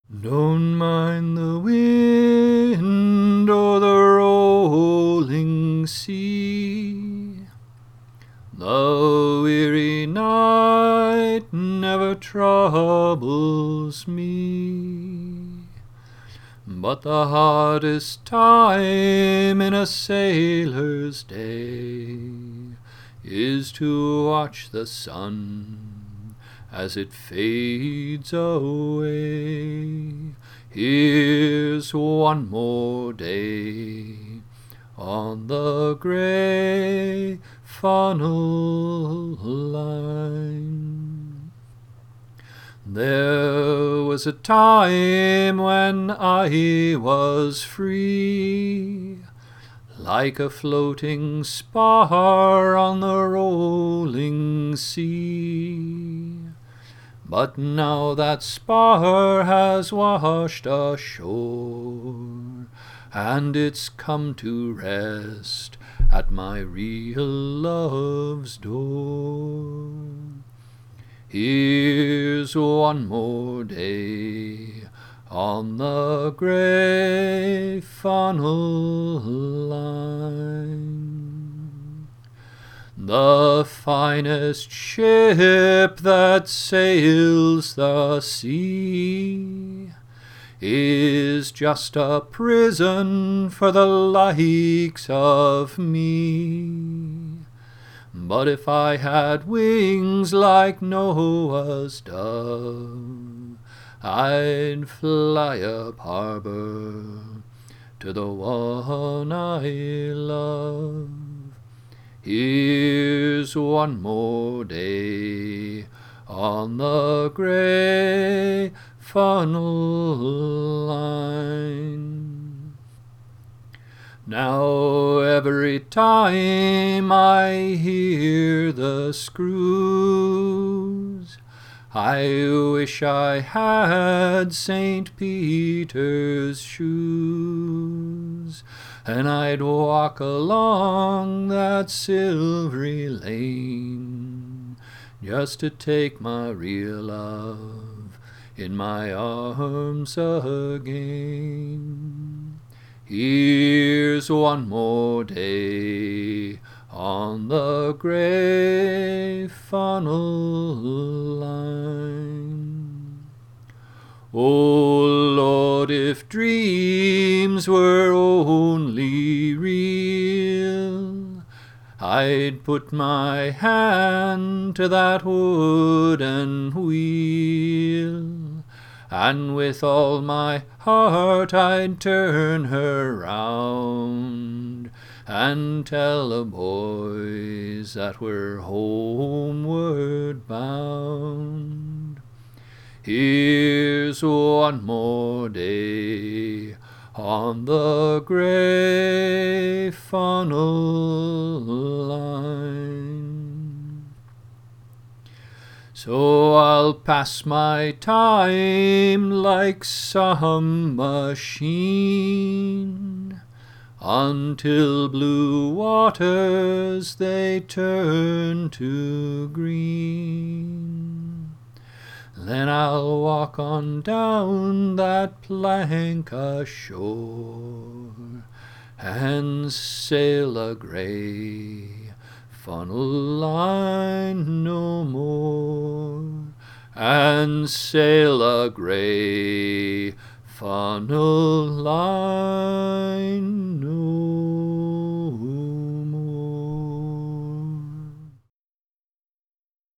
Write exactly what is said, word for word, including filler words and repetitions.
Don't mind the wind or the rolling sea. The weary night never troubles me. But the hardest time in a sailor's day is to watch the sun as it fades away. Here's one more day on the grey funnel line. There was a time when I was free, like a floating spar on the rolling sea. But now that spar has washed ashore, and it's come to rest at my real love's door. Here's one more day on the grey funnel line. The finest ship that sails the sea is just a prison for the likes of me. But if I had wings like Noah's dove, I'd fly up harbor to the one I love. Here's one more day on the grey funnel line. Now every time I hear the screws, I wish I had Saint Peter's shoes, and I'd walk along that silvery lane just to take my real love in my arms again. Here's one more day on the grey funnel line. Oh Lord, if dreams were only real, I'd put my hand to that wooden wheel, and with all my heart I'd turn her round and tell the boys that we're homeward bound. Here's one more day on the grey funnel line. So I'll pass my time like some machine until blue waters they turn to green. Then I'll walk on down that plank ashore and sail a grey funnel line no more, and sail a grey funnel line